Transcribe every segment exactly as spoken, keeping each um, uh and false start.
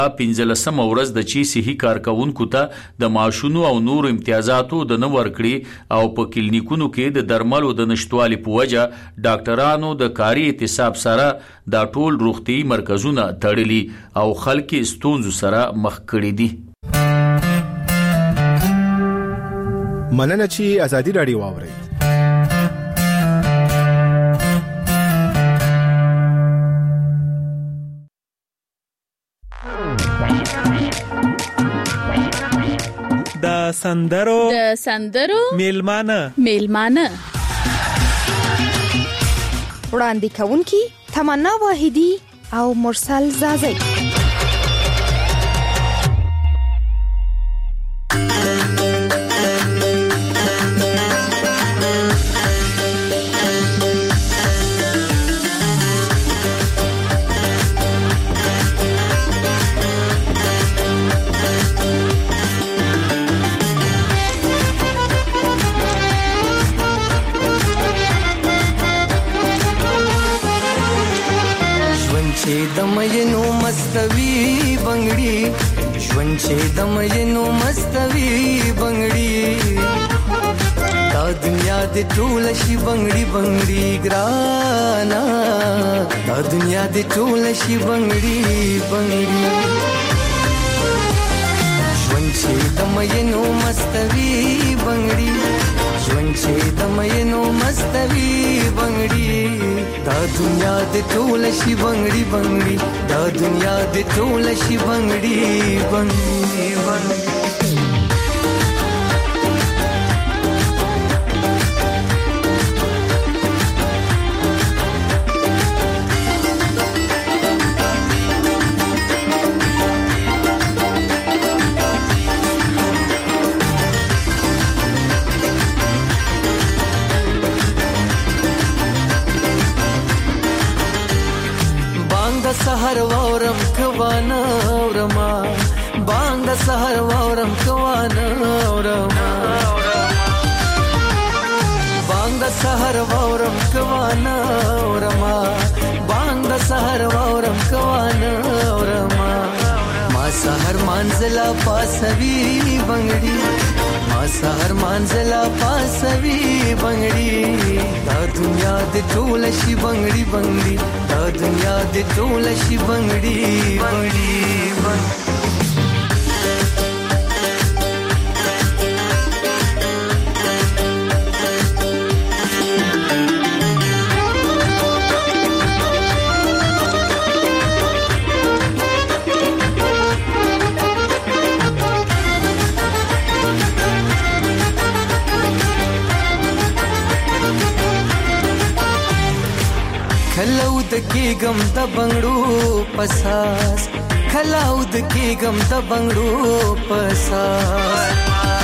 پنځلسمه ورځ د چې صحي کارکونکو ته د معاشونو او نور امتیازاتو د نه ورکړي او په کلینیکونو کې د درملو د نشټوالي په وجه ډاکټرانو د کاري اعتصاب سره دا ټول روغتي مرکزونه تړلي او خلک ستونزو سره مخ کړي دي. مننه چې ازادي رادیو واوري. د سندرو د سندرو میلمانه میلمانه وړاندې کوونکی تمنا واحدی او مرسل زازی. دمینو مستوی بنگړي ژوند چې دمینو مستوی بنگړي دا دنیا د ټول شي بنگړي بنگړي ګرانا دا دنیا د ټول شي بنگړي بنگړي ژوند چې دمینو مستوی بنگړي ژوند چې دمینو مستوی بنگړي دا دنیا د ټول شي بنگړي بنگړي دا دنیا د ټول شي بنگړي بنگړي بنگړي سحر وورم کوانا ورما بانگ سحر وورم کوانا ورما بانگ سحر وورم کوانا ورما بانگ سحر وورم کوانا ورما ما سحر منزلا پاسوی بنگړي ما سحر منزلا پاسوی بنگړي دا دنیا د ټول شي بنگړي بنگړي دا دنیا د ټول شي بنگړي بنگړي خلاود کېګم د بنگړو پساس خلاود کېګم د بنگړو پساس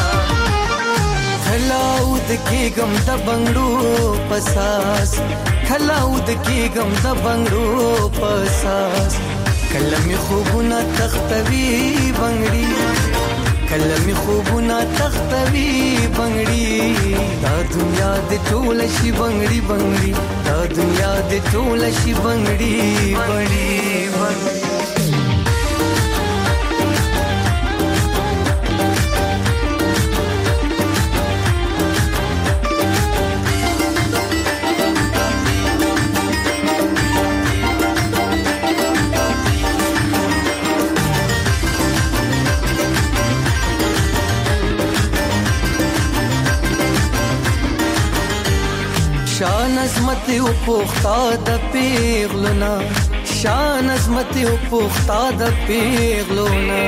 خلاود کېګم د بنگړو پساس خلاود کېګم د بنگړو پساس کلمې خوبونه تختوي بنگړي کلمې خوبونه تختوي بنگړي دا دنیا د ټول شي بنگړي بنگړي دا دنیا د ټول شي بنگړي بنگړي بنگړي شان عظمت او پوختا د پیغلونا شان عظمت او پوختا د پیغلونا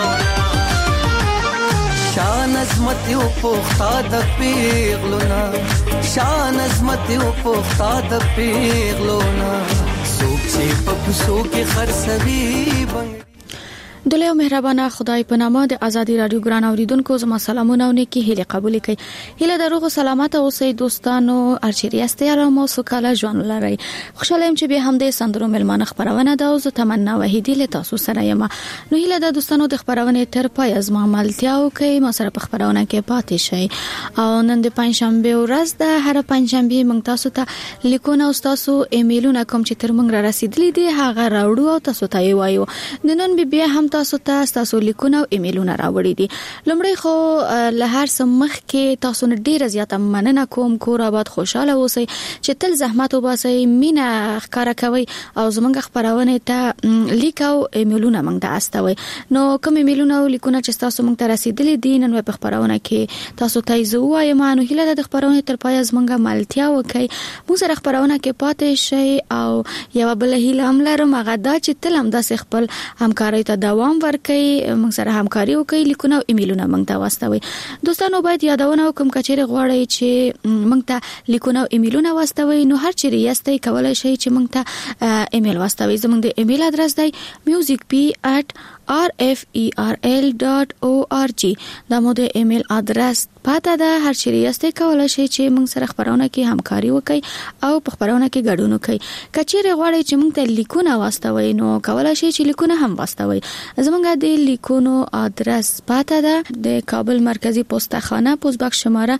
شان عظمت او پوختا د پیغلونا شان عظمت او پوختا د پیغلونا سوک چې په پسو کې خرڅوي بنګ دلته مهربانه خدای په نامه د ازادي رادیو ګران اوریدونکو زما سلامونه او نیکی هیله قبول کړئ. هیله دروغ سلامت اوسئ دوستانو ارچریاسته آرام او سوکاله ژوند لرئ. خوشاله يم چې به هم د سندرو ملمانه خبرونه دا او زه تمنا وحیدی له تاسو سره یم. نو هیله د دوستانو د خبرونه تر پای از ما ملتیاو کوي ما سره په خبرونه کې پاتې شئ. او نن د پنځشنبه ورځ د هر پنځشنبه موږ تاسو ته لیکونه او تاسو ایمیلونه کوم چې تر موږ را رسیدلي دي هغه راوړو او تاسو ته یې وایو. نن به بیا هم تاسو ته تاسو لیکونه او ایمیلونه راوړي دي. لومړی خو له هر څه مخکې تاسو نه ډیره زیاته مننه کوم. کور آباد خوشاله اوسئ چې تل زحمت وباسئ، مینه ښکارا کوئ او زموږ خبرونه ته لیک او ایمیلونه موږ ته استوي. نو کوم ایمیلونه او لیکونه چې تاسو موږ ته رسیدلي دي نن په خبرونه کې تاسو ته زه وایم نو هیله د خبرونه تر پای زموږه ملتیا وکي. موږ سره خبرونه کې پاتې شي او یو بل هیله هم لرم هغه دا چې تل هم د خپل همکاري ته دوام ورکړي، موږ سره همکاري وکړي، لیکونه او ایمیلونه موږ ته واستوي. دوستانو باید یادونه وکم کچېره غواړئ چې موږ ته لیکونه او ایمیلونه واستوي نو هر چیرې یاستئ کولای شئ چې موږ ته ایمیل واستوي. زموږ د ایمیل ادرس دی music p at r f e r l dot org. دا مو د ایمیل ادرس پاته ده. هر چیرې یاستئ کولای شئ چې موږ سره خبرونه کې همکاري وکړي او په خبرونه کې ګډون وکړي. کچېره غواړئ چې موږ ته لیکونه واستوي نو کولای شئ چې لیکونه هم واستوي. زموږ د لیکونو ادرس پاته ده د کابل مرکزی پوسټخانه پوسټ باکس شماره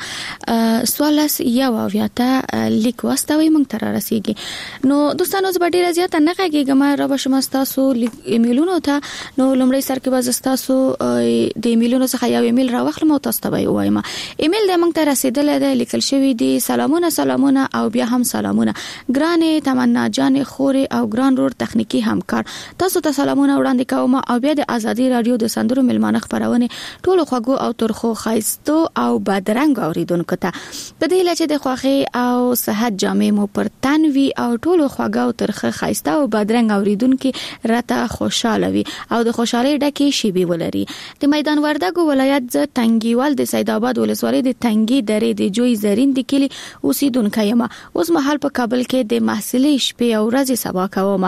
سوالس یو اویاته لیک واستوي موږ ته رسیږي. نو دوستانو زه ډیره زیاته نه غږیږم را به شم تاسو ایمیلونو ته. نو لومړی سر کې باز تاسو د ایمیلونو څخه یو ایمیل راوخلم او تاسو ته وایم. ایمیل د موږ ته رسیدل دی، لیکل شوی دی سلامونه سلامونه او بیا هم سلامونه. ګرانې تمنا جان خوري او ګران رور تخنیکی همکار، تاسو ته سلامونه وړاندې کوم او بیا د ازادي رادیو د سندرو ملمانه خبرونه ټولو خوږو او ترخو خایستو او بدرنګ اوریدونکو ته په دې لچې د خوخي او صحت جامع مو پر تنوي او ټولو خوږو او ترخه خایسته او بدرنګ اوریدونکو راته خوشاله وي او د خوشاله ډکه شی به ولري. د میدان وردګو ولایت ز تنګیوال د سید آباد ولسوالۍ د تنګي درې د جوی زرین د کلی اوسیدونکو یم. اوس مهال په کابل کې د محصلې شپې او ورځې سبا کوم.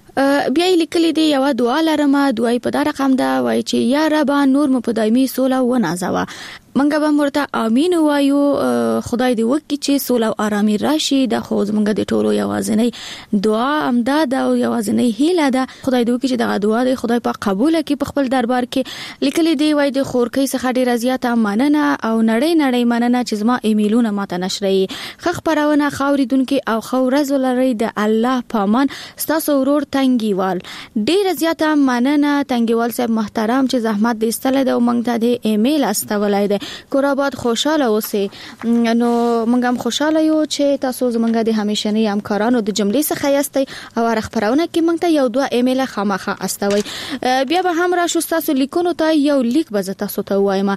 بیا لیکلي دی یو دعا لرم، دعای په دا رقم ده وای چې یا رب نور مو په دایمي سوله و نازوا. منګه به مرته امين وایو، خدای دې وکړي چې سوله او آرامي راشي. د خو زمونږ د ټولو یوازینی دعا امداد او یوازینی هیله ده. خدای دې وکړي چې دغه دعا دې خدای په قبول کړي په خپل دربار کې. لیکلي دی وای د خورکۍ څخه ډیره زیاته مننه او نړۍ نړۍ مننه چې زما ایمیلونه ماته نشري. خخ پرونه خاوریدونکو او خورز ولري د الله پامان. تاسو ورور تنګیوال ډیره زیاته مننه تنګیوال صاحب محترم چې زحمت دې استله د موږ ته د ایمیل استولای دی. کور آباد خوشاله اوسئ. نو موږ هم خوشاله یو چې تاسو زمونږ د همیشنی همکارانو د جملې څخه یاستئ او خبرونه کې موږ ته یو دوه ایمیل خامخه استوي. بیا به هم راشو تاسو لیکونو ته یو لیک به تاسو ته وایم.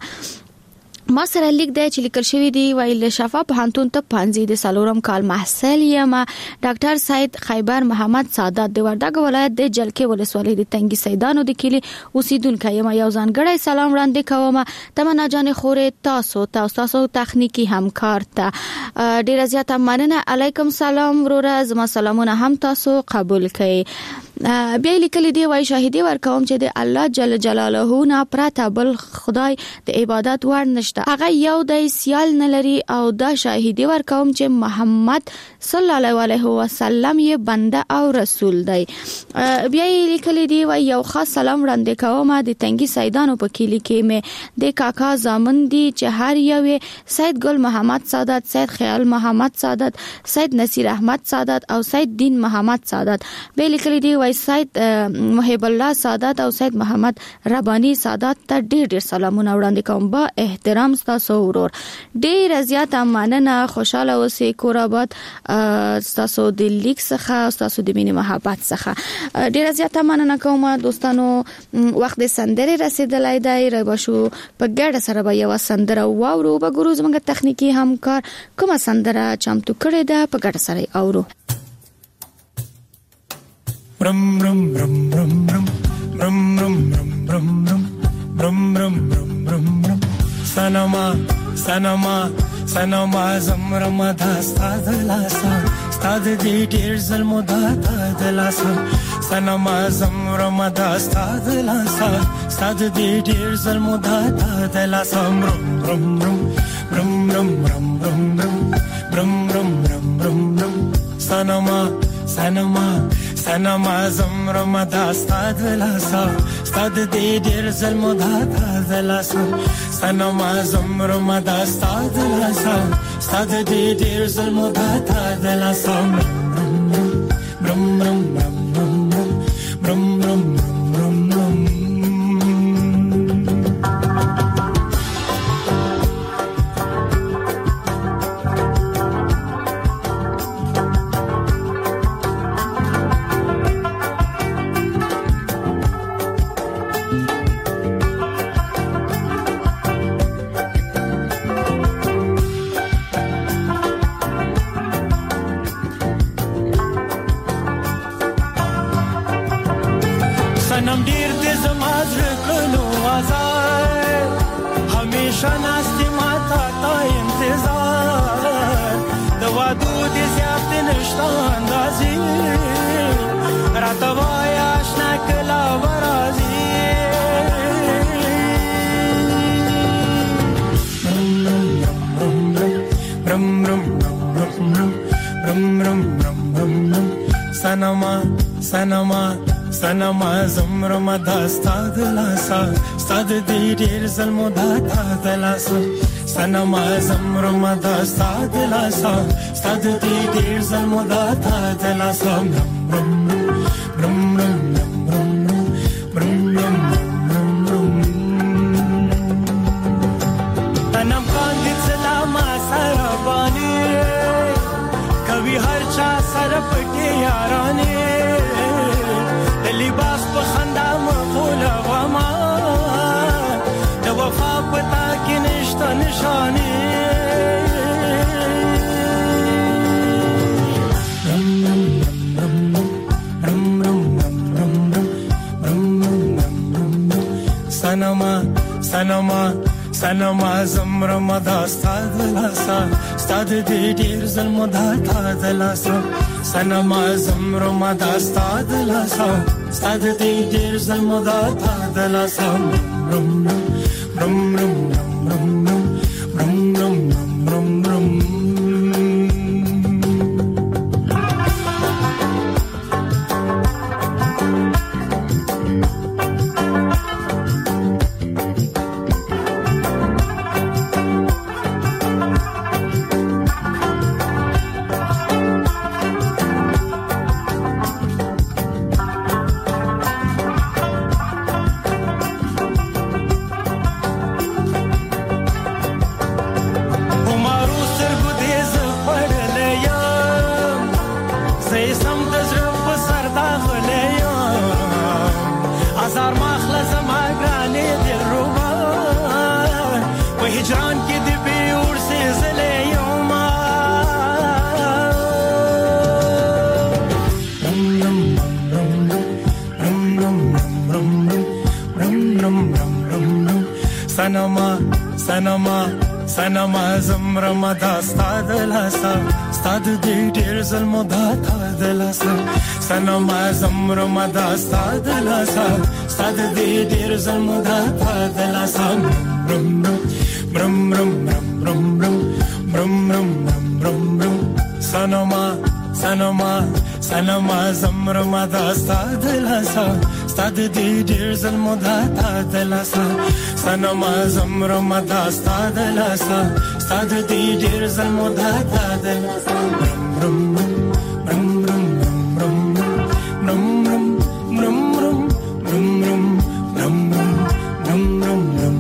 ما سره لیک دی چې لیکل شوی دی ویل شفا پوهنتون ته پانځي د سالورم کال محصل یم. ډاکټر سید خیبر محمد سعادت د وردګ ولایت د جلکې ولسوالۍ د تنګي سیدانو د کلی اوسیدونکو یم. یو ځانګړی سلام وړاندې کوم تمنا جان خوري تاسو تاسو تخنیکی همکار ته ډیر زیاته مننه. علیکم سلام وروره، زما سلامونه هم تاسو قبول کړئ. بیا لیکل دی وای شاهدی ورکوم چې د الله جل جلاله نه پرته بل خدای د عبادت ور نشته، هغه یو د سیال نه لري او دا شاهدی ورکوم چې محمد صلی الله علیه وسلم یې بنده او رسول دی. بیا لیکل دی وای یو خاص سلام وړاندې کوم د تنګي سیدانو په کلی کې مې د کاکا زامن دي چې هر یو سید ګل محمد سعادت، سید خیال محمد سعادت، سید نصیر احمد سعادت او سید دین محمد سعادت. بیا لیکل دی سید محب الله سعادت او سید محمد ربانی سعادت ته ډیر ډیر سلامونه وړاندې کوم. با احترام تاسو ورور، ډیر زیات مننه. خوشاله اوسئ. کور آباد تاسو د لیک څخه تاسو د مینې محبت څخه ډیر زیات مننه کوم. دوستانو وخت د سندرې رسیدلای دی، ربشو په ګډه سره به یو سندره واورو. به ګورو زموږ تخنیکی همکار کومه سندره چمتو کړې ده، په ګډه سره اورو. Brum brum brum brum brum brum brum brum brum brum brum brum brum brum sanama sanama sanama zamrama da stad lasa stad di dir zalmo da da lasa sanama zamrama da stad lasa stad di dir zalmo da da lasa brum brum brum brum brum brum brum brum brum brum brum brum sanama sanama sanama zamrama da stad lasa stad di dir zalmo da da lasa sanama zamrama da stad lasa stad di dir zalmo da da lasa brum brum brum brum brum brum brum brum brum شناستی ماتا تا انتظار دوادو دی زیاد نشتا اندازی راتا وای آشنا کلا برازی رم رم رم رم رم رم رم رم رم سنما سنما سنما زمرم داستا دلاسا ستاد دی ډیر زلمو داتا دلاسا سنما زمرم داستا دلاسا ستاد دی ډیر زلمو داتا دلاسا رم رم رم رم رم رم رم تنم کاندی سلاما سربانی کبھی هر چا سر پټي یارانه لباس په خندا مخول غما د وفا پتا کې نشته نشانه رم رم رم رم رم رم رم رم سنما سنما سنما زمرم داستا دلاسا ستاد دی ډیر زلمو داتا دلاسا سنما زمرم داستا دلاسا ستاد دی ډیر زلمو داتا دلاسا رم رم رم رم رم رم رم رم سنما سنما سنما زمرم داستا دلاسا ستاد دی ډیر زلمو داتا دلاسا سنما زمرم داستا دلاسا ستاد دی ډیر زلمو داتا دلاسا رم رم رم رم رم رم رم رم رم سنما سنما سنما زمرم داستا دلاسا ستاد دی ډیر زلمو داتا دلاسا سنما زمرم داستا دلاسا ستاد دی ډیر زلمو داتا دلاسا رم رم رم رم رم رم رم رم رم رم رم رم رم رم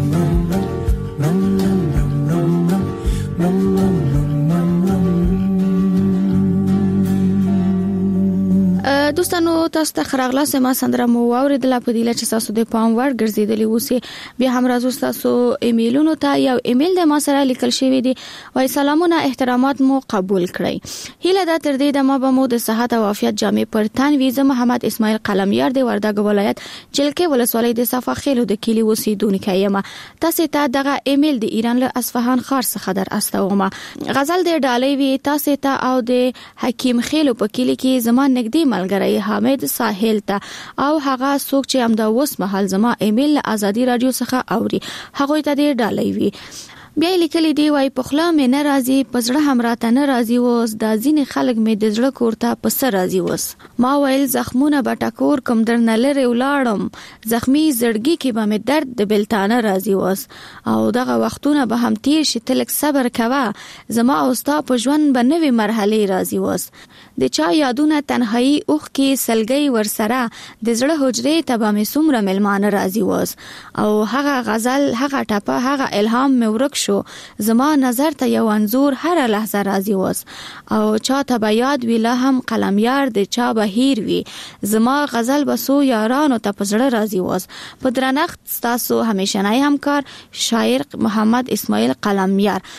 دوستانو تاسو ته خراغلا سما سندره مو اوریدله په دیله چې تاسو د پام ور ګرځیدلی اوسئ بیا هم راځو تاسو ایمیلونو ته یو ایمیل د ما سره لیکل شوی دی وای سلامونه احترامات مو قبول کړئ هیله دا تر دې د ما به مو د صحت او عافیت جامع پر تن ویزه محمد اسماعیل قلمیار دی وردګ ولایت جلکې ولسوالۍ د صفا خېلو د کلی اوسیدونکو یم تاسو ته دغه ایمیل د ایران له اصفهان ښار څخه در استوم غزل د ډالۍ وی تاسو ته او د حکیم خېلو په کلی کې زمان نګدي ملګری حامد ساحل ته او هغه څوک چې هم دا اوس مهال زما ایمیل له ازادي رادیو څخه اوري هغه ته د ډالۍ وی بیا لیکلي دی وای په خلا مې ناراضي پزړه هم راته ناراضي ووس د ځینې خلک مې د زړه کوړه په سر راضي ووس ما ویل زخمونه بټکور کم درنه لري ولاړم زخمی زړګي کې به مې درد د بلتانه راضي ووس او دغه وختونه به هم تیر شي تلک صبر کوه زما او ستا په ژوند به نوې مرحله راضي ووس د چا یادونه تنهایی اوخ کې سلګي ورسره د زړه حجرې ته به مې څومره ملمانه راضي ووس او هغه غزل هغه ټپه هغه الهام مې ورک شو زما نظر ته یو انزور هر لحظه راضي ووس او چا ته به یاد وی له هم قلمیار د چا به هیر وی زما غزل بسو یارانو ته پزړه راضي ووس په درنښت تاسو همیشنای همکار شاعر محمد اسماعیل قلمیار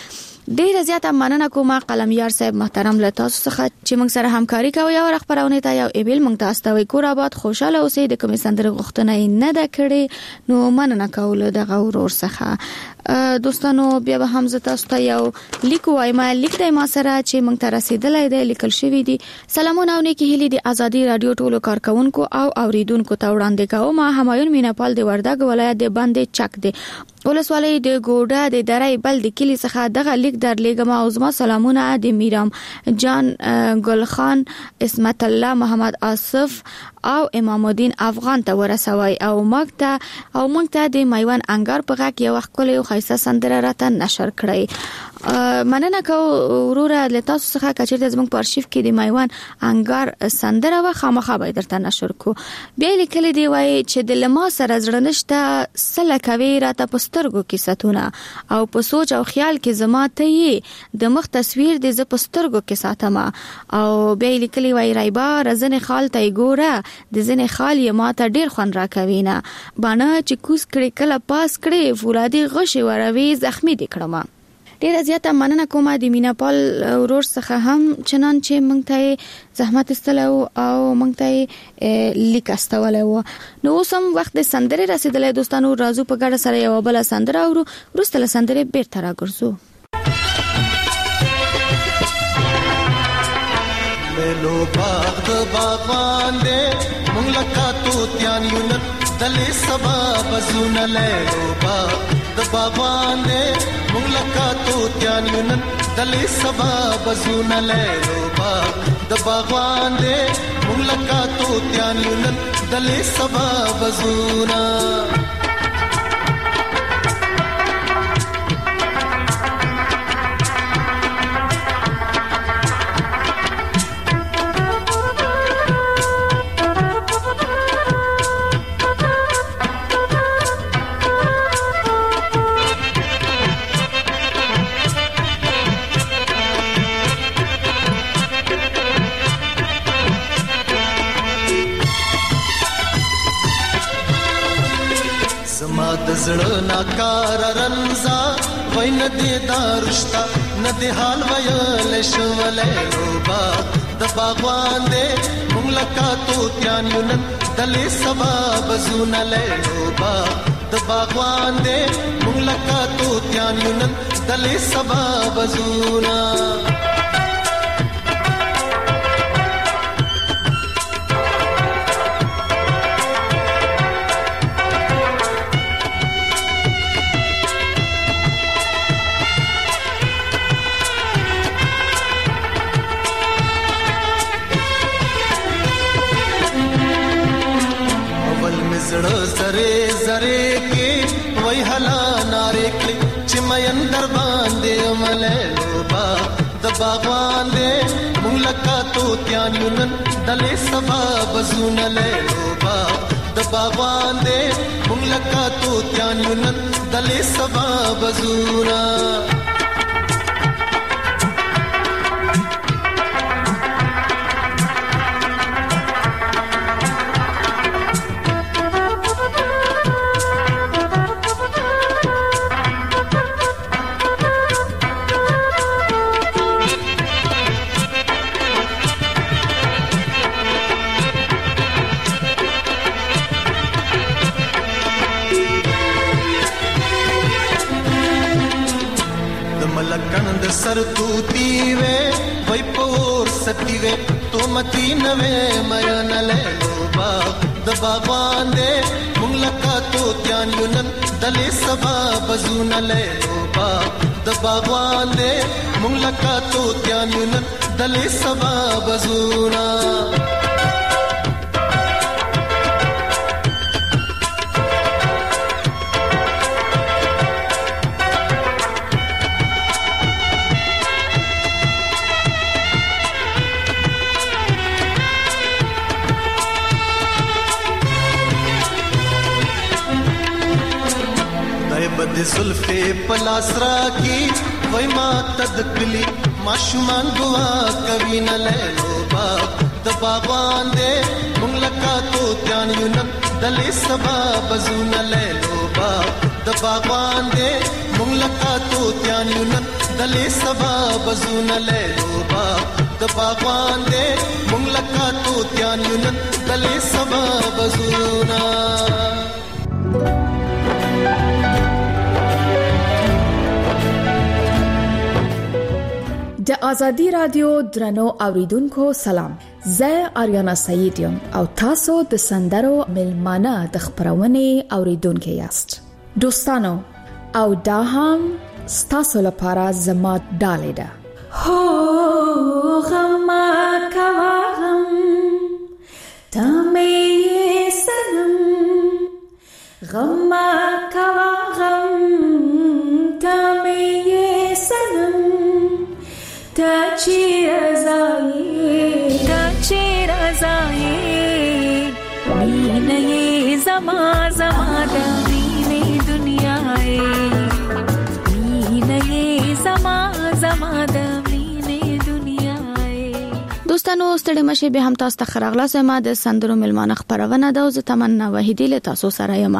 ډیره زیاته مننه کوم قلميار صاحب محترم له تاسو څخه چې موږ سره همکاري کوي او خبرونه ته یو ایمیل موږ تاسو ته وکړو آباد خوشاله اوسئ د کوم سندره غوښتنه نه ده کړې نو مننه کوله د غورور څخه دوستانو بیا به هم زه تاسو ته یو لیک وایم لیک د ما سره چې موږ ته رسیدلای دی لیکل شوی دی سلامونه او نیکی هیلې د ازادي رادیو ټولو کارکونکو او اوریدونکو ته وړاندې کوم همایون میناپال د وردګ ولایت د باندې چک دی ولسوالۍ د ګوډه د درای بل د کلی څخه دغه لیک در لګم او زما سلامونه د میرام جان ګل خان اسمت الله محمد آصف او امام الدین افغان ته ورسوي او مکته او مکته د میوان انګار په غاک یو خپل یو خیسه سندره راته نشر کړی مننه کو وروره له تاسو څخه کچېرته زموږ په ارشیف کې د میوان انګار سندره و خامخا به درته نشر کو بیا لیکل دی وای چې د لما سره زړه نشته سله کوي راته پسترګو کې ساتونه او په سوچ او خیال کې زما ته یې د مخ تصویر د ز پسترګو کې ساتما او بیا لیکل وای رایبا رزن خال ته ګوره د زنه خال یې ماته ډیر خون را کوي نه باندې چې کوس کړي کله پاس کړي فولادي غشي وروي زخمی دي کړم ډیر زیاته مننه کوم د میناپال ورور څخه هم چنان چې مونږ ته زحمت استلو او مونږ ته لیک استولو نو سم وخت د سندره رسیدلې دوستانو رازو په ګډه سره یو بل سندره او ورستله سندره بیرته راګرځو لو باغ د باغوان دې مونږ لکه توتیان یو نن دلې سبب زونه لو باغ د باغوان دې مونږ لکه توتیان یو نن دلې سبب زونه لو باغ د باغوان دې مونږ لکه توتیان یو نن دلې سبب زونه زړه ناکار رنزا وای نه دې دارشتا نه دې حال ویل شولې روبا د باغوان دې مونږ لکه توتیان یو نن دلې سبب زونه لې روبا د باغوان دې مونږ لکه توتیان یو نن دلې سبب زونه زره زره کې وای حلا ناره کې چې مې اندر باندې ملې لوبا د باغوان دې مونږ لکه توتیان یو نن دلې سبب زونه لې لوبا د باغوان دې مونږ لکه توتیان یو نن دلې سبب زونه सर तूती वे वही पोर सती वे तो मती नवे मयन ले लोबा द बागवान दे मुंग लका तो त्यान युनन दले सबा बजून ले लोबा द बागवान दे मुंग लका तो त्यान युनन दले सबा बजूना د زلفې پلاسرا کی وای ما تدکلی ماشومان دعا کوي نه لوبا د باغوان دې مونږ لکه تو تیان یو نن دلې سبب زونه لوبا د باغوان دې مونږ لکه تو تیان یو نن دلې سبا بزونه لېلوبا د باغوان دې مونږ لکه توتیان نن دلې سبا بزونه. د ازادي رادیو درنو اوریدونکو سلام. زه آریانا سعید یم او تاسو د سندرو ملمانه د خبرونه اوریدونکو یاست. دوستانو او دا هم ستاسو لپاره زما ډالې ده. هو غما کواغم تمه سنم غما کواغم تمه سنم تا چیرزایی تا چیرزایی مینه زما زما د مینه دنیاي مینه زما زما د مینه دنیاي. دوستانو ستړي مشه به هم تاسو ته خراغلاس ما د سندرو ملمانه خبرونه ده او زه تمنا وحیدی له تاسو سره یم.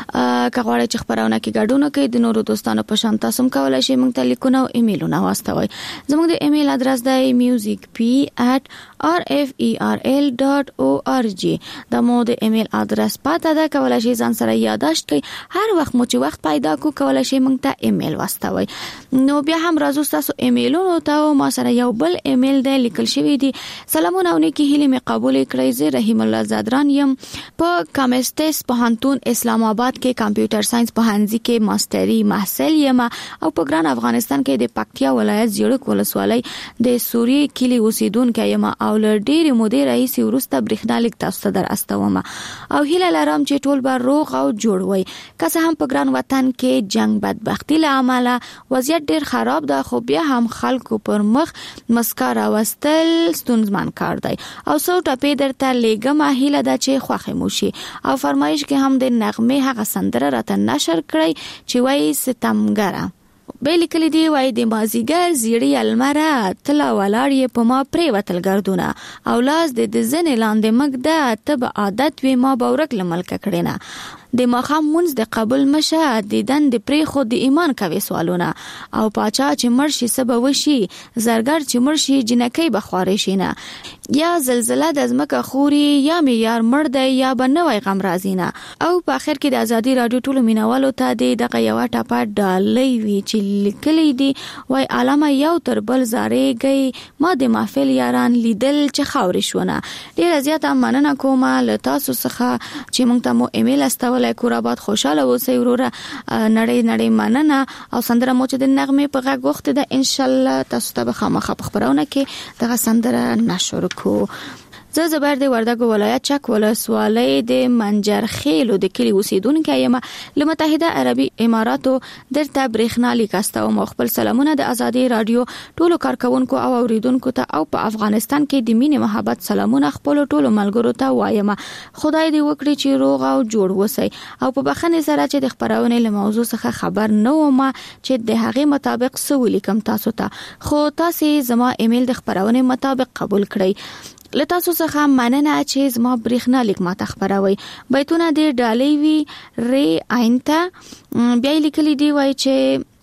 کغواړی چې خبرونه کې ګډون کوي د نورو دوستانو په شان تاسو هم کولای شئ موږ ته لیکونه او ایمیلونه واستوي. زموږ د ایمیل ادرس دی music p at r f e r l dot org. دا مو د ایمیل ادرس پاته ده، کولای شئ ځان سره یادداشت کړئ. هر وخت مو چې وخت پیدا کو کولای شئ موږ ته ایمیل واستوي. نو بیا هم راځو تاسو ایمیلونو ته. ما سره یو بل ایمیل دی لیکل شوی دی: سلامونه او نیکی هیله می قبول کړئ. زه رحیم الله زادران یم. په کامستس پوهنتون اسلام آباد کې کمپیوټر ساينس پوهنځي کې ماستری محصل یم او په ګران افغانستان کې د پکتیا ولایت زیړک ولسوالۍ د سوري کلی اوسیدونکو یم او لر ډېر مودې راهیسې ورسته برېښنالیک تاسو ته در استوم او هیله لرم چې ټول به روغ او جوړ وي. که څه هم په ګران وطن کې جنگ بدبختی له امله وضعیت ډېر خراب ده، خو بیا هم خلکو پر مخ مسکا راوستل ستونزمن کار دی او څو ټپې درته لېږم. هیله ده چې خوښ مو شي او فرمایش کې هم د نغمه هغه سندره راته نشر کړئ چې وایي ستمګره. به لیکلی دی وای د مازیګر زیړی المره تلا ولاړې په ما پرې وتل ګردونه او لاس د ځنې لاندې مګ ده تب عادت وی ما باورک لملک کړینا د ماخام منځ د قبول مشه د دند پرې خو د ایمان کوي سوالونه او پاچا چې مرشي سبا وشي زرګر چې مرشي جنکی بخوارې شینه یا زلزلہ د ازمکه خوري یا میار مړ دی یا بنوي غم رازینا. او په اخر کې د ازادي رادیو ټولو مینوالو ته د دغه یو ټاپه ډالۍ وی چې لیکلې دي وای علامه یو تر بل زارېږي ما د محفل یاران لیدل چې خاورې شونه. ډیر زیاته مننه کوم له تاسو څخه چې موږ ته مو ایمیل استول. کوراباد خوشاله اوسئ وروره. نړۍ نړۍ مننه او سندره مو چې د نغمه په غږ وخت ده ان شاء الله تاسو ته به خامخا په خبرونه کې دغه سندره نشر کو. زه زبر د وردګو ولایت چک ولسوالۍ د منجرخیلو د کلی اوسیدونکو یم. له متحده عربي اماراتو درته برېښنالیک استوم. خپل سلامونه د ازادي رادیو ټولو کارکونکو او اوریدونکو ته او په افغانستان کې د مینې محبت سلامونه خپل ټولو ملګرو ته وایم. خدای دې وکړي چې روغ او جوړ وسی او په بخښنې سره چې د خبرونه له موضوع څخه خبر نه وم چې د هغې مطابق څه ولیکم تاسو ته، خو تاسو زما ایمیل د خبرونه مطابق قبول کړئ. له تاسو څخه مننه چې زما برېښنالیک ماته خبروي. بیتونه دې ډالۍ وی ری آینته بیا لیکلي دی وای چې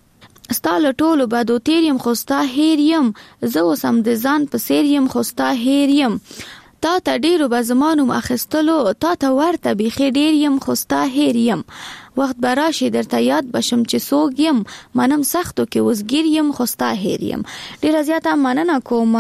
ستاله ټولو بدو تیریم خوستا هیریم زه اوسم د ځان په سیریم خوستا هیریم تا ته ډیرو بزمانو ماخستلو تا ته ورته بيخي ډیر يم خوستا هیر يم وخت براشي درته یاد بشم چې سوګ يم منم سختو کې وسګیر يم خوستا هیر يم. ډیر زیاته مننه کوم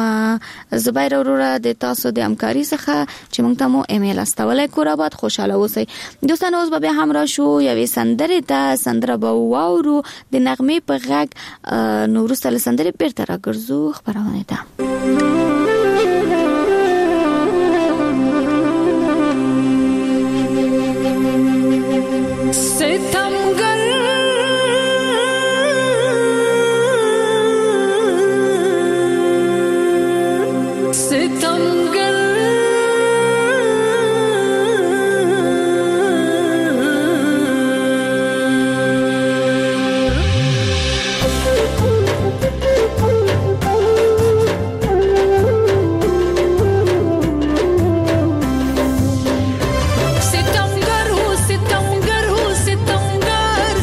زبیر وروره د تاسو د همکاري څخه چې موږ ته مو ایمیل استولای. کوراباد خوشاله اوسئ. دوستانو اوس به هم را شو یوې سندره ته سندره به واورو د نغمه په غږ نورو سره سندره بیرته راګرځو خبرونه ده. सितमगर सितमगर सितमगर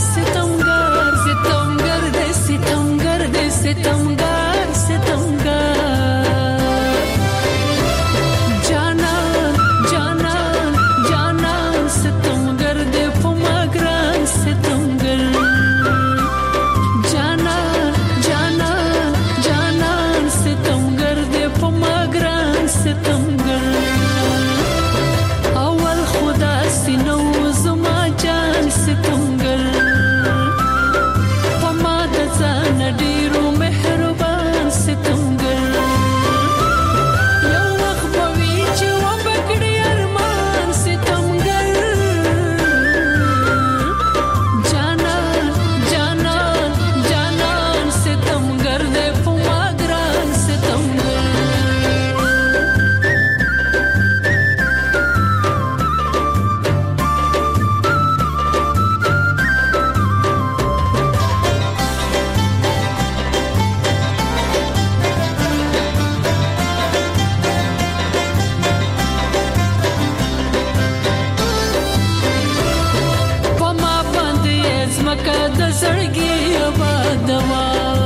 زړګي آبادوا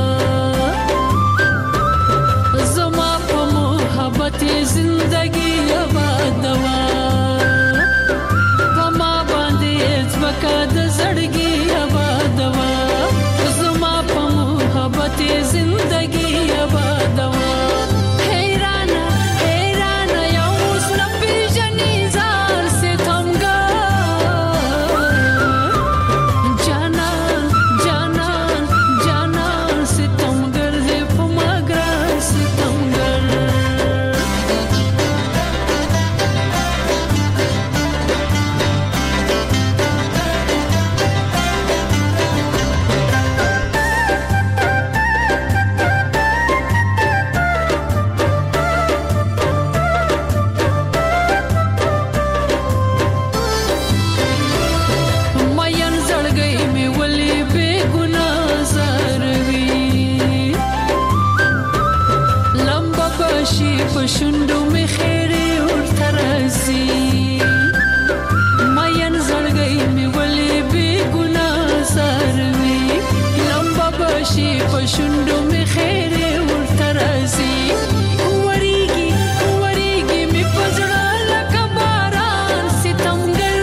زما په محبت زندگی آبادوا پما باندې ځمکه د زړګي آبادوا زما په محبت زندگی آبادوا شوندو می خیره ورته راځي ماین زړګي می ولې بے ګناه سروي لمبا بشي په شوندو می خیره ورته راځي وریږي وریږي می پزړه لکه باران ستمګر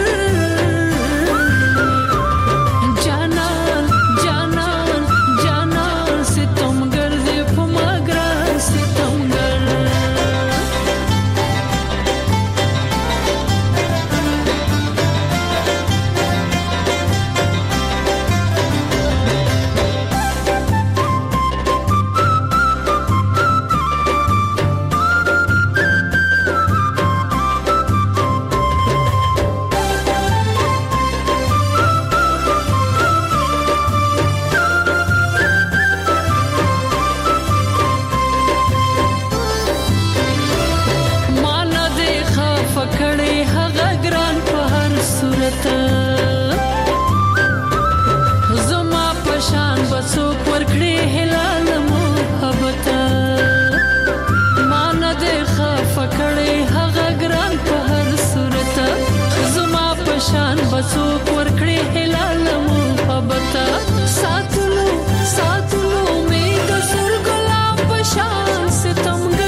جانان جانان جانان ستمګر دې په ماګرا ستمګر زما پشان بسو پرکړې هلال محبت مان دې خف کړې هغه ګران په هر صورت زما پشان بسو پرکړې هلال محبت ساتلو ساتلو می د سر ګلاب پشان ستمګر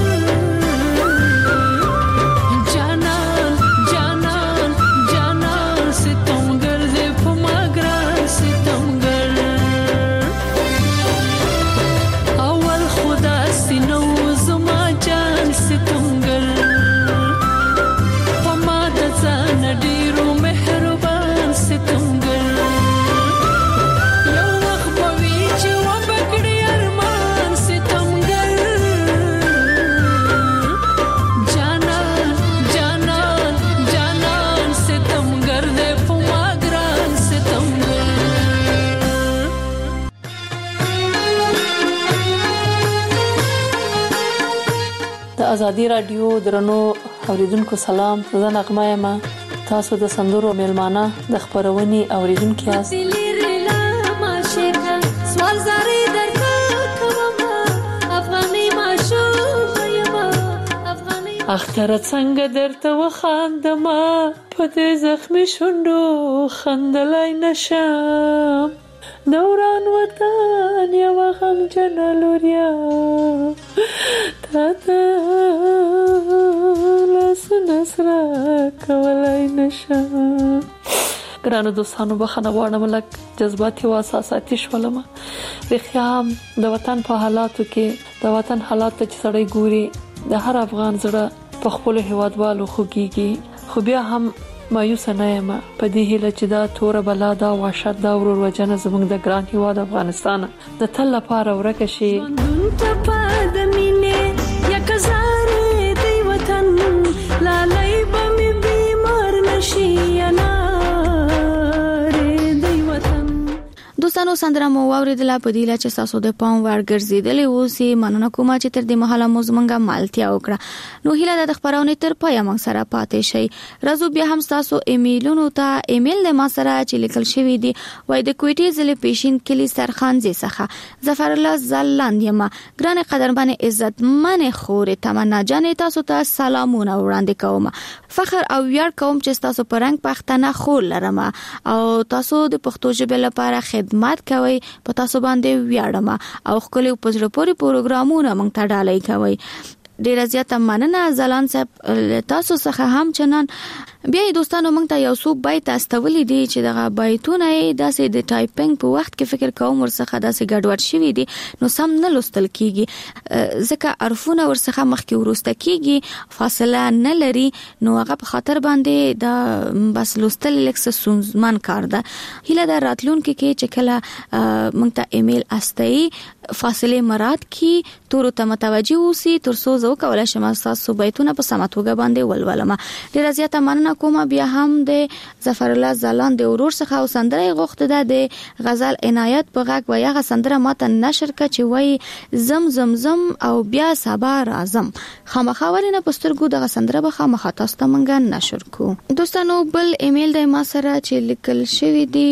ازادي رادیو درنو اوریدونکو سلام زه نغمه یم تاسو د سندرو میلمانه د خبرونې اوریدونکو یاست سوال زری درته کوم افغاني ماشوم یم افغاني اختر څنګه درته وخاندم په دې زخمي شوندو خندلای نشم دوران وطن یو غم جنلوریا تاته لاسونه سره کولای نشم ګرانو دوستانو بخښنه غواړم لکه جذباتي او احساساتي شولم رښتیا هم د وطن په حالاتو کې د وطن حالات چې سړی ګوري د هر افغان زړه په خپل هیوادوالو خوږيږي خو بیا هم مایوس نه یم په دې هیله چې دا تور بلا دا وحشت دا ورور وجنه زموږ د ګران هیواد افغانستان د تل لپاره ورکه شي لالای بمی بیمار نشي انا دوستانو سندره مو واوریدله په دی لا چې تاسو د پام ور ګرځیدلې اوسې مننه کوم چې تر دې مهاله مو زمونږه مالتیا وکړه نو هیله د خبرونه تر پای موږ سره پاتې شي راځو بیا هم تاسو ایمیلونو ته ایمیل د ما سره چې لیکل شوی دی وای د کوټې ضلع پیشین کلی سرخانځي څخه ظفر الله زلاند یم ګران قدرمن عزت من خور تمنا جان تاسو ته سلامونه وړاندې کوم فخر او ویاړ کوم چې تاسو پرنګ پښتنه خور لرم او تاسو د پښتو ژبې لپاره خدمت خدمات کوي په تاسو باندې ویاړم او خپل په زړه پورې پروګرامونه مونږ ته ډالۍ کوي. ډیر زیاته مننه زلان صاحب تاسو څخه هم چنان. بیا دوستانو مونږ ته یو څو بیت استولې دي چې دغه بیتونه داسې د ټایپینګ په وخت کې فکر کوم ورڅخه داسې ګډوډ شوي دي نو سم نه لوستل کیږي ځکه حرفونه ورڅخه مخکې ورسته کیږي فاصله نه لري نو هغه په خاطر باندې دا بس لوستل لکه سونزمن کار ده. هله دا راتلونکي کې چې کله مونږ ته ایمیل استئ فاصله مراد کی تور ته متوجي اوسي ترڅو زو کولای شم تاسو بیتونه په سماتوګه باندې ولولم. ډیر زیاته مننه کوم. بیا هم د ظفر الله زلان د ورور څخه او سندره غوښته ده د غزل عنایت په غږ ویغه سندره ماته نشر ک چې وای زم زم زم او بیا سبا راځم خامخاورینه پسترګو دغه سندره به خامخا تاسو ته مونږ نشر کو. دوستانو بل ایمیل د ما سره چې لیکل شوی دی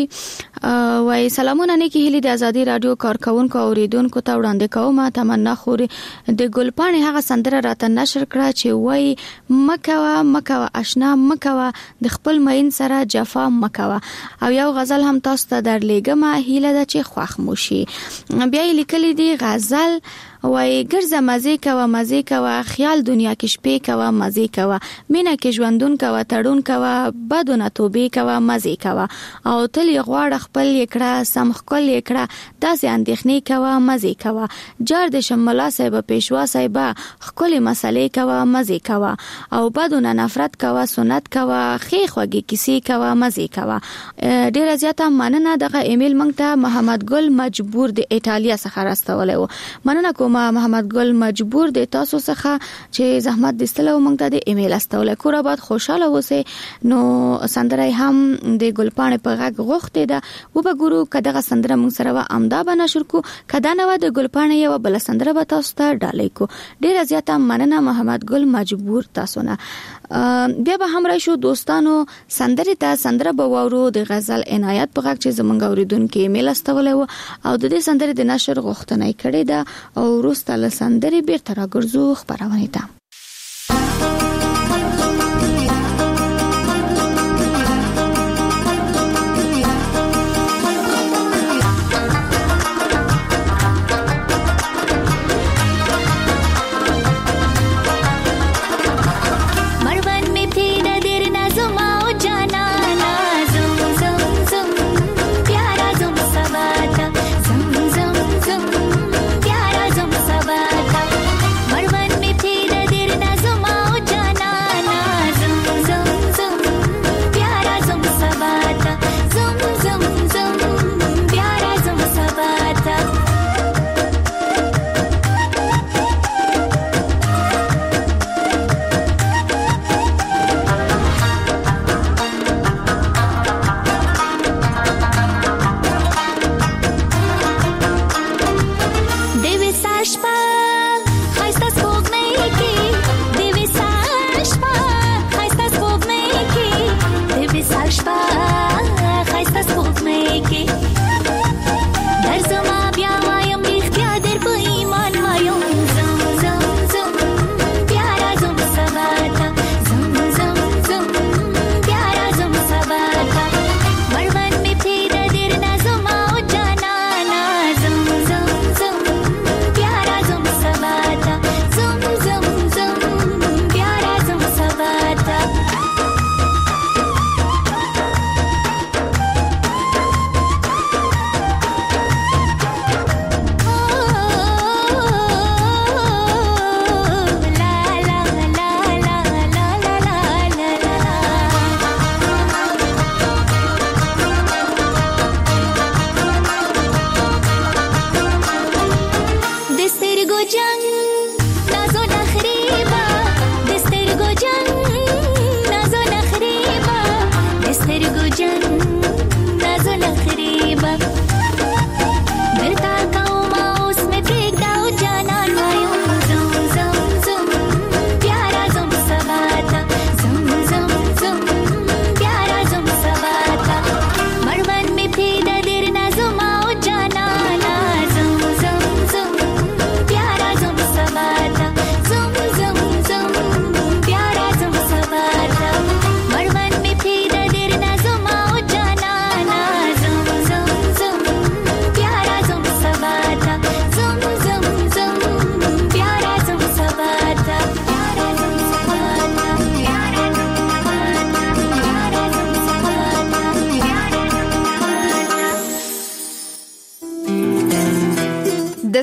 وای سلامونه نیکی هلی د ازادي رادیو کارکونکو اوریدونکو ته وړاندې کوم. تمنا خوري د ګلپاڼې هغه سندره راته نشر کړه چې وای مکوا مکوا آشنا مکوا د خپل مین سره جفا مکوا او یو غزل هم تاسو ته درلېګم هیله ده چې خوښ مو شي. بیا لیکلي دی غزل وای ګرځه مزه کوا مزه کوا خیال دنیا کې شپې کوا مزه کوا مینا کې ژوندون کوا تړون کوا بدونه توبې کوا مزه کوا او تل غواړ خپل یکړه سم خپل یکړه داسې اندېخنې کوا مزه کوا جار د شملا صاحب پېشوا صاحب خپل مسلې کوا مزه کوا او بدونه نفرت کوا سنت کوا خې خوږی کیسې کوا مزه کوا. ډیر زیاته مننه. دغه ایمیل مونږ ته محمد ګل مجبور د ایتالیا څخه راستولې و. مننه کوم محمد ګل مجبور د تاسو څخه چې زحمت دستلو مونږ ته د ایمیل استول کور آباد خوشاله اوسئ. نو سندره هم د ګلپاڼې په غږ غوښته ده و به ګورو کداغه سندره مونږ سره و امدا بنا شروع کو کدا نو د ګلپاڼې یو بل سندره به تاسو ته ډالۍ کو. ډیر زیاته مننه محمد ګل مجبور تاسو نه. بیا به هم راشو دوستانو سندره ته سندره به وورو د غزل عنایت په غږ چې زمونږ اوریدونکو ایمیل استول او د دې سندره د نشر غوښتنه کړې ده او وروسته له سندرې بیرته راګرځو خبرونه ته.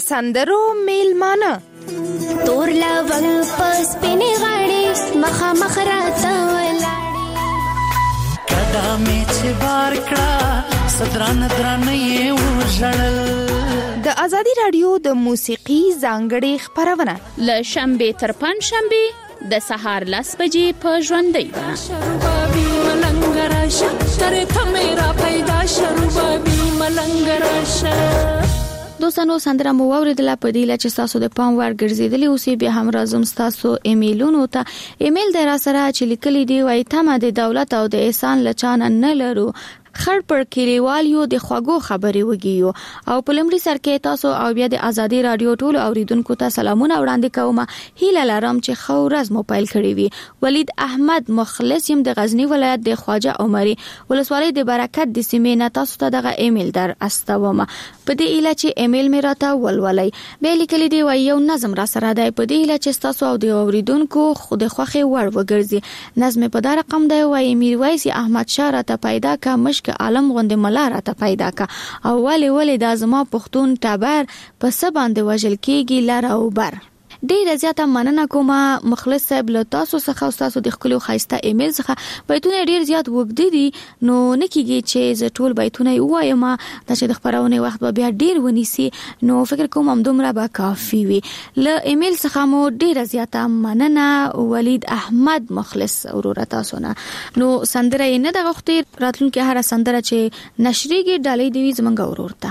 سندرو میلمانه تور لونګ پس پینې غاړي مخه مخ راته ولاړې قدمې چې بار کړه صدران درنې وژړل. د ازادي رادیو د موسیقي ځانګړې خبرونه ل شنبه تر پنځ شنبه د سهار لس بجې په ژوندۍ ده. شربابي ملنګ راشه ترې ته میرا پیدا شربابي ملنګ راشه. دوستانو سندره مو اوریدله په دې لچ تاسو د پام ور ګرځیدلی اوسې به هم راځم تاسو ایمیلونو ته. ایمیل در سره چې لیکلي دی وای ته ما د دولت او د احسان لچان نه لرو خړ پر کلیوالیو د خواګو خبرې وګیو او په لمړي سر کې تاسو او بیا د ازادي رادیو ټول اوریدونکو ته سلامونه وړاندې کوم. هیله لرم چې خو ورځ مو پیل کړی وي. ولید احمد مخلص يم د غزنی ولایت د خواجه عمري ولسوالۍ د برکت د سیمې نه تاسو ته دغه ایمیل در استوم. په دې اله چې ایمیل مې راته ولولای به لیکلي دی وای یو نظم را سره دی. په دې اله چې تاسو او د اوریدونکو خود خوخه ور وګرځي. نظم په دا رقم دی وای میرویس احمد شاه راته پیدا کا مشک عالم غوند ملاره ته پیدا کا او ولی ولی د ازما پختون تبر په سبا باندې وجل کیږي لار او بر. ډیره زیاته مننه کوم مخلص صاحب له تاسو څخه تاسو د خپل خایسته ایمیل څخه. بیتونه ډیر زیات وګدي دي نو نکیږي چې ز ټول بیتونه وایم چې د خبرونه وخت به بیا ډیر ونیسي نو فکر کوم هم دومره به کافي وي. له ایمیل څخه مو ډیره زیاته مننه ولید احمد مخلص اورور تاسو نه. نو سندره نه د غختي راتلونکي هر سندره چې نشریږي ډالۍ دی زمنګ اورور ته.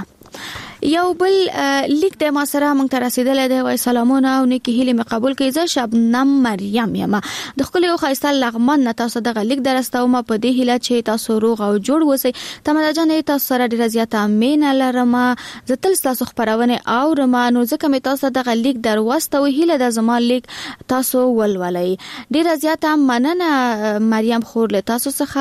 یو بل لیک د ما سره مونږ ته رسیدل دی وای سلامونه او نیکی هیله مې قبول کړئ. زه شبنم مریم یم د خپل یو خایسته لغمان نه تاسو دغه لیک درسته او ما په دې هیله چې تاسو روغ او جوړ اوسئ. تمه جنې تاسو سره ډیر زیاته مینه لرم. زه تل تاسو خبرونه او رمانو ځکه مې تاسو دغه لیک دروسته او هیله د زما لیک تاسو ولولئ. ډیر زیاته مننه مریم خور له تاسو څخه.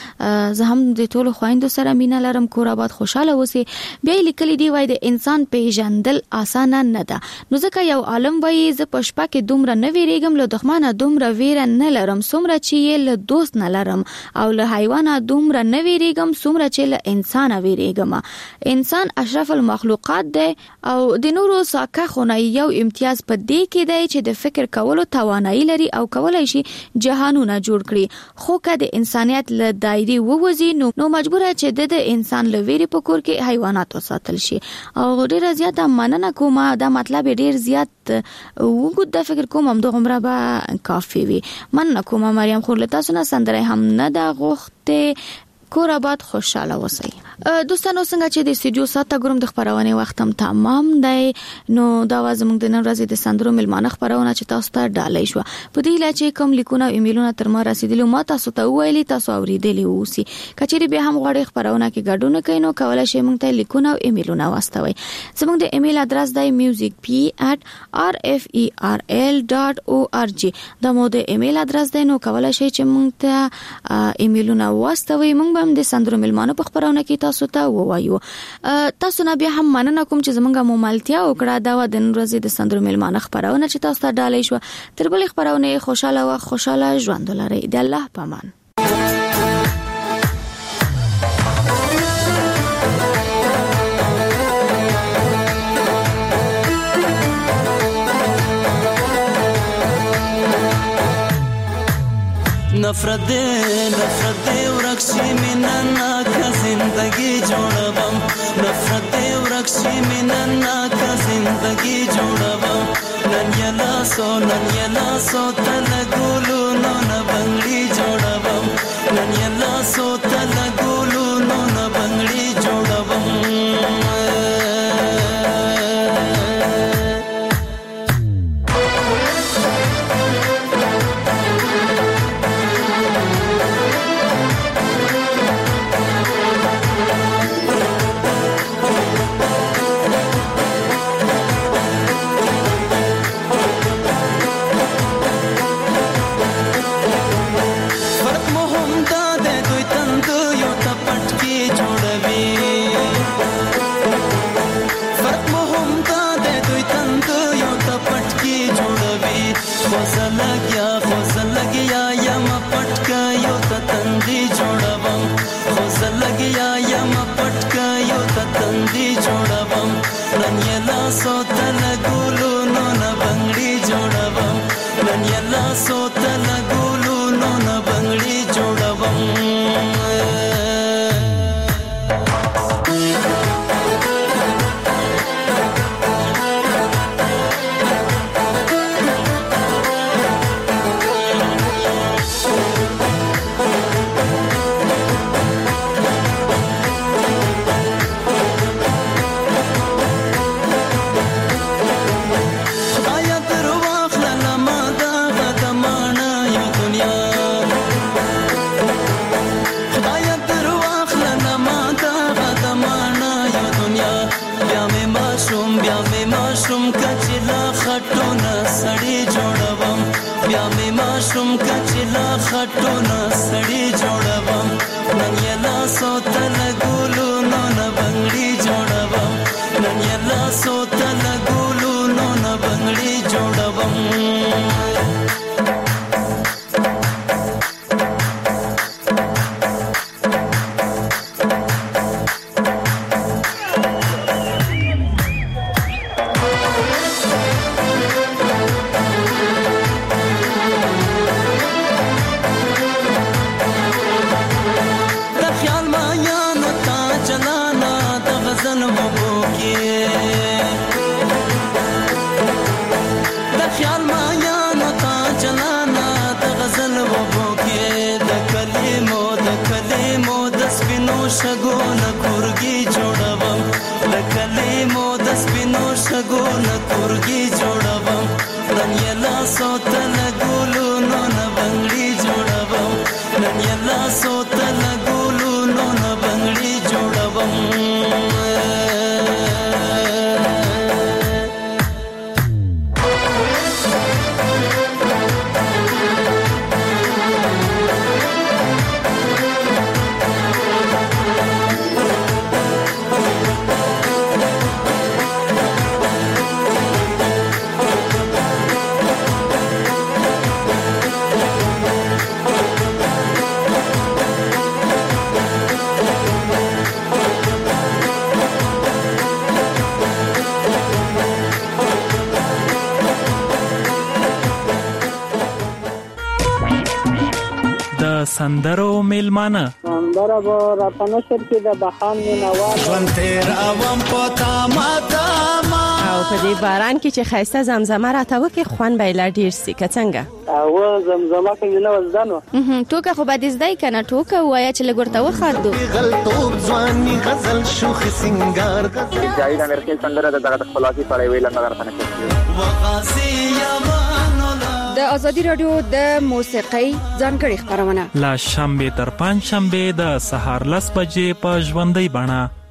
زه هم د ټولو خويندو سره مینه لرم. کور آباد خوشاله اوسئ. بیا لیکلي دی وای د انسان پیژندل اسانه نه ده نو ځکه یو عالم وایي ز پښپا کې دومره نه ویریږم له دښمنه دومره ویر نه لرم څومره چې له دوست نه لرم او له حیوانه دومره نه ویریږم څومره چې له انسان ویریږم. انسان اشرف المخلوقات دی او د نورو ساکه خونه یو امتیاز په دې کې دی چې د فکر کولو توانایي لري او کولای شي جهانونه جوړ کړي. خو که د انسانيت له دایرې ووځي نو نو مجبور چې د انسان له ویری په کور کې حیوانات وساتل شي. او ډیر زیات مننه کوم دا مطلب ډیر زیات وګد د فکر کوم هم دغه به کافي وي. مننه کوم مریم خور له تاسو نه سندره هم نه دا غوښته. کور آباد خوشاله اوسئ. دوستانو څنګه چې د استودیو ساته ګروم د خبرونه وخت هم تمام دی نو دا واز موږ د نن ورځې د سندرو ملمانه خبرونه چې تاسو ته ډالۍ شو. په دې لاره چې کوم لیکونه او ایمیلونه تر ما رسیدلی ما تاسو ته ویلي تاسو اوریدلی اوسئ. کچېری به هم غواړئ خبرونه کې ګډون کینو کولای شئ موږ ته لیکونه او ایمیلونه واستوي. زموږ د ایمیل ادرس دی music p at r f e r l dot org. دا مو د ایمیل ادرس دی نو کولای شئ چې موږ ته ایمیلونه واستوي. موږ هم د سندرو ملمانه په خبرونه کې تاسو ته ووایو. تاسو نه بیا هم مننه کوم چې زمونږه مملتیا وکړه دا و د نن ورځې د سندرو ملمانه خبرونه چې تاسو ته ډالۍ شو. تر بل خبرونه خوشاله او خوشاله ژوند ولرئ. د الله پامان. नफरत दे नफरत दे ورکشي مینا کا زندگی جوړوم نفرت دے ورکشي مینا کا زندگی جوړوم نن یلا سو نن یلا سو تل ګولو نو نه بنگړي جوړوم نن یلا سو تل ګولو نو نه بنگړي جوړوم نن یلا سوتل ګولو نو نه بنگړي جوړوم نن یلا سوتل ګولو نو نه بنگړي جوړوم شم کچلا خټونه سړی جوړوم نن یلا سوتل ګولو نو نه بنگړي جوړوم نن یلا سوتل ګولو نو نه بنگړي جوړوم شګونه کورګي جوړوم لکلې مو د سپینو شګونه کورګي جوړوم نن یلا سوتل ګولو نو نه بنگړي جوړوم نن یلا سوتل ګولو نو نه بنگړي جوړوم سندرو میلمانه سندره به راته نشر کې د بخان مینوال ژوند تېروم په تامه تامه او په دې باران کې چې ښایسته زمزمه راته وکړي خوند به یې لا ډېر سي که څنګه او زمزمه کوي نه زده نو ټوکه خو به دې زده یې که نه ټوکه ووایه چې لږ ورته وخاندو غلطوب ځواني غزل شوخ سنگار جاوید امیرخیل سندره د دغه خپلواکي سړی ویل نه درته نه کوي د ازادي رادیو د موسیقۍ ځانګړي خبرونه لا شنبه تر پنځ شنبه د سهار لس بجې په ژوندۍ بڼه